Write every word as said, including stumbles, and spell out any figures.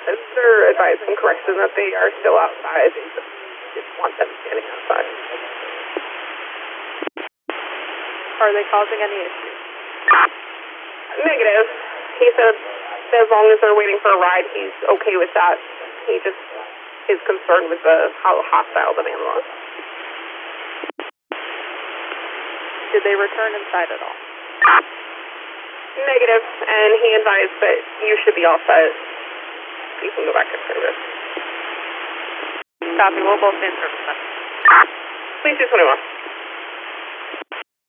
they're advising correction that they are still outside. They just, just want them standing outside. Are they causing any issues? Negative. He said as long as they're waiting for a ride, he's okay with that. He just is concerned with the how hostile the man was. Did they return inside at all? Negative, and he advised that you should be all set. You can go back to service. Copy, we'll both be in service then. Please do twenty-one.